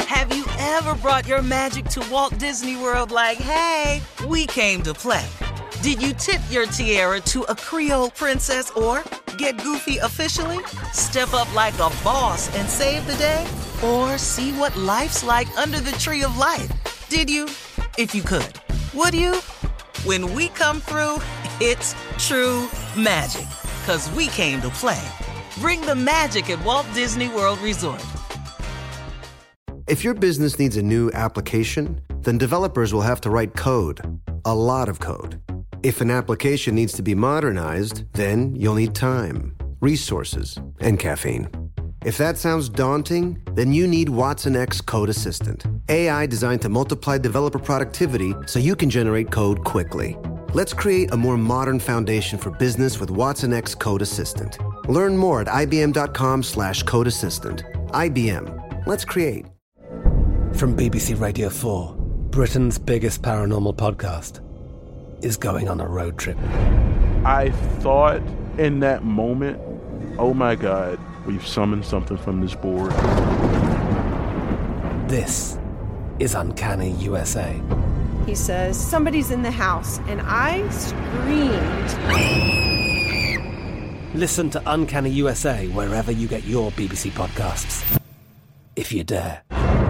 Have you ever brought your magic to Walt Disney World like, hey, we came to play? Did you tip your tiara to a Creole princess or get goofy officially? Step up like a boss and save the day? Or see what life's like under the tree of life? Did you? If you could. Would you? When we come through, it's true magic. 'Cause we came to play. Bring the magic at Walt Disney World Resort. If your business needs a new application, then developers will have to write code. A lot of code. If an application needs to be modernized, then you'll need time, resources, and caffeine. If that sounds daunting, then you need Watson X Code Assistant. AI designed to multiply developer productivity so you can generate code quickly. Let's create a more modern foundation for business with Watson X Code Assistant. Learn more at ibm.com/code assistant. IBM. Let's create. From BBC Radio 4, Britain's biggest paranormal podcast is going on a road trip. I thought in that moment, oh my God, we've summoned something from this board. This is Uncanny USA. He says, somebody's in the house, and I screamed. Listen to Uncanny USA wherever you get your BBC podcasts, if you dare.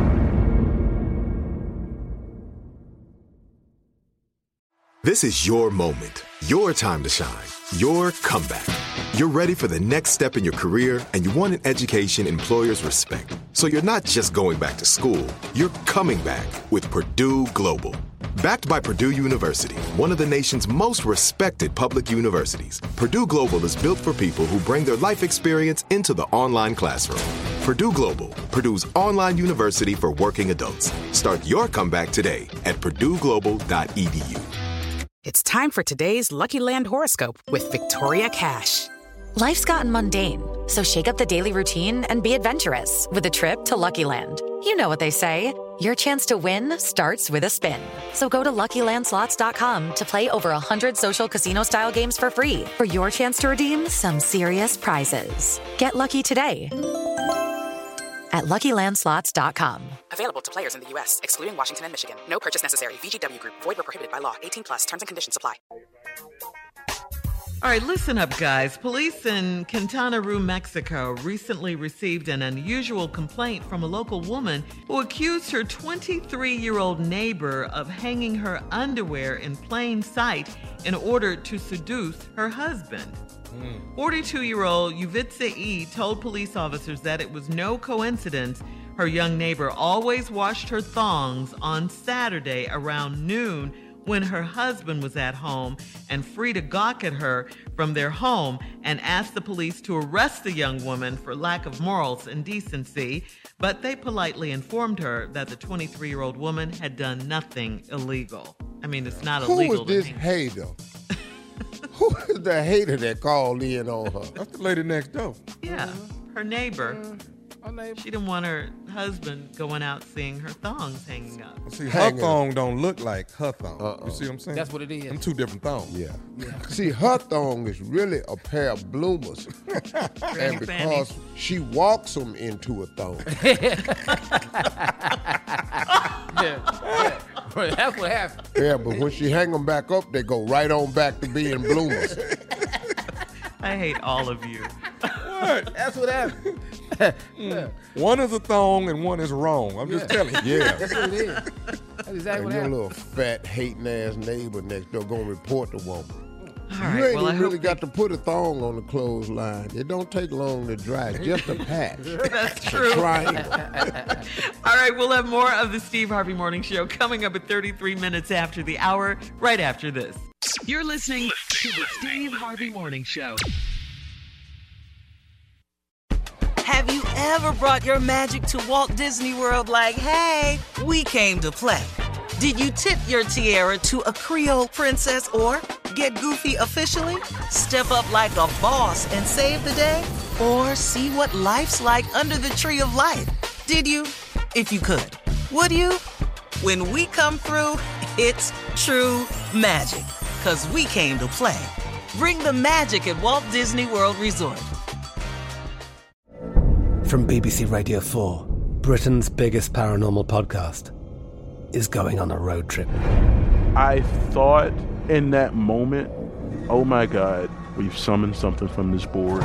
This is your moment, your time to shine, your comeback. You're ready for the next step in your career, and you want an education employers respect. So you're not just going back to school, you're coming back with Purdue Global. Backed by Purdue University, one of the nation's most respected public universities, Purdue Global is built for people who bring their life experience into the online classroom. Purdue Global, Purdue's online university for working adults. Start your comeback today at purdueglobal.edu. It's time for today's Lucky Land horoscope with Victoria Cash. Life's gotten mundane, so shake up the daily routine and be adventurous with a trip to Lucky Land. You know what they say, your chance to win starts with a spin. So go to LuckyLandSlots.com to play over 100 social casino-style games for free for your chance to redeem some serious prizes. Get lucky today at LuckyLandSlots.com. Available to players in the U.S., excluding Washington and Michigan. No purchase necessary. VGW Group. Void where prohibited by law. 18+. Terms and conditions apply. All right, listen up, guys. Police in Quintana Roo, Mexico, recently received an unusual complaint from a local woman who accused her 23-year-old neighbor of hanging her underwear in plain sight in order to seduce her husband. 42-year-old Yuvitsa E. told police officers that it was no coincidence her young neighbor always washed her thongs on Saturday around noon when her husband was at home and free to gawk at her from their home, and asked the police to arrest the young woman for lack of morals and decency, but they politely informed her that the 23-year-old woman had done nothing illegal. I mean, it's not illegal. Who is this hater? Who is the hater that called in on her? That's the lady next door. Yeah, her neighbor. She didn't want her husband going out seeing her thongs hanging up. See, her thong don't look like her thong. You see what I'm saying? That's what it is. Them two different thongs. Yeah. See, her thong is really a pair of bloomers. And because she walks them into a thong. That's what happened. Yeah, but when she hang them back up, they go right on back to being bloomers. I hate all of you. What? That's what happened. One is a thong and one is wrong. I'm just telling you. Yeah. That's what it is. That's exactly what your happened. little fat, hating-ass neighbor next door going to report the woman. All right, You ain't well, I even really hope got to put a thong on the clothesline. It don't take long to dry. Just a patch. That's true. Triangle. All right, we'll have more of the Steve Harvey Morning Show coming up at 33 minutes after the hour, right after this. You're listening to the Steve Harvey Morning Show. Have you ever brought your magic to Walt Disney World like, hey, we came to play? Did you tip your tiara to a Creole princess or get goofy officially? Step up like a boss and save the day? Or see what life's like under the tree of life? Did you? If you could. Would you? When we come through, it's true magic. 'Cause we came to play. Bring the magic at Walt Disney World Resort. From BBC Radio 4, Britain's biggest paranormal podcast is going on a road trip. I thought in that moment, oh my God, we've summoned something from this board.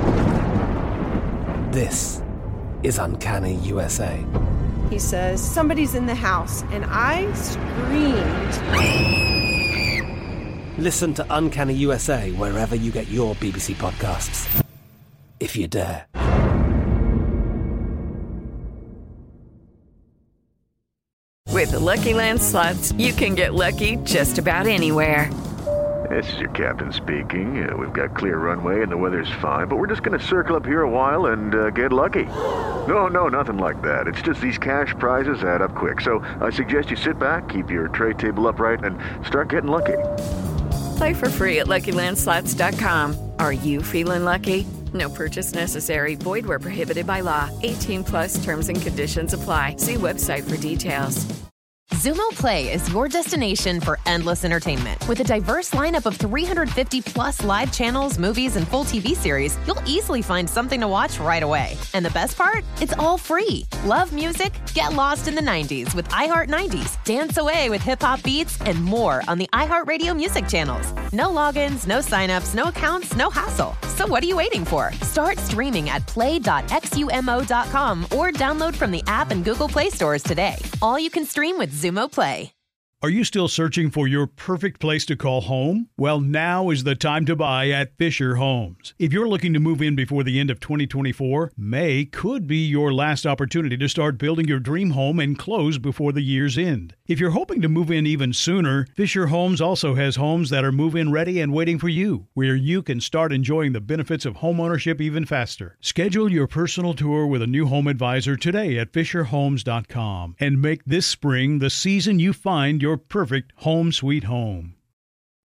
This is Uncanny USA. He says, somebody's in the house, and I screamed. Listen to Uncanny USA wherever you get your BBC podcasts, if you dare. With the Lucky Land Slots, you can get lucky just about anywhere. This is your captain speaking. We've got clear runway and the weather's fine, but we're just going to circle up here a while and get lucky. No, nothing like that. It's just these cash prizes add up quick. So I suggest you sit back, keep your tray table upright, and start getting lucky. Play for free at LuckyLandSlots.com. Are you feeling lucky? No purchase necessary. Void where prohibited by law. 18+ terms and conditions apply. See website for details. Xumo Play is your destination for endless entertainment. With a diverse lineup of 350+ live channels, movies, and full TV series, you'll easily find something to watch right away. And the best part? It's all free. Love music? Get lost in the 90s with iHeart 90s, dance away with hip-hop beats, and more on the iHeartRadio music channels. No logins, no signups, no accounts, no hassle. So what are you waiting for? Start streaming at play.xumo.com or download from the app and Google Play stores today. All you can stream with Xumo Play. Are you still searching for your perfect place to call home? Well, now is the time to buy at Fisher Homes. If you're looking to move in before the end of 2024, May could be your last opportunity to start building your dream home and close before the year's end. If you're hoping to move in even sooner, Fisher Homes also has homes that are move-in ready and waiting for you, where you can start enjoying the benefits of homeownership even faster. Schedule your personal tour with a new home advisor today at FisherHomes.com and make this spring the season you find your perfect home sweet home.